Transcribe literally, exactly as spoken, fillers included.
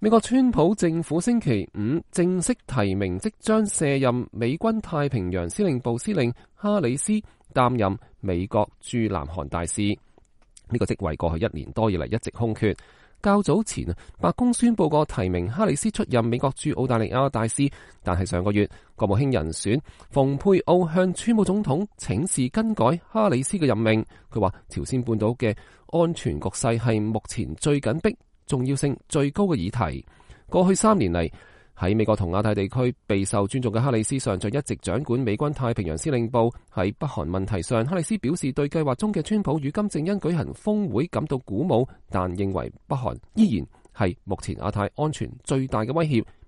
美國川普政府星期五正式提名即將卸任美軍太平洋司令部司令哈里斯擔任美國駐南韓大使。呢個職位過去一年多以嚟一直空缺。較早前白宮宣布過提名哈里斯出任美國駐澳大利亞大使，但係上個月國務卿人選蓬佩奧向川普總統請示更改哈里斯嘅任命。佢話朝鮮半島嘅安全局勢係目前最緊迫、重要性最高嘅議題。過去三年嚟，喺美國同亞太地區備受尊重嘅哈里斯上將一直掌管美軍太平洋司令部。喺北韓問題上，哈里斯表示對計劃中嘅川普與金正恩舉行峰會感到鼓舞，但認為北韓依然係目前亞太安全最大嘅威脅，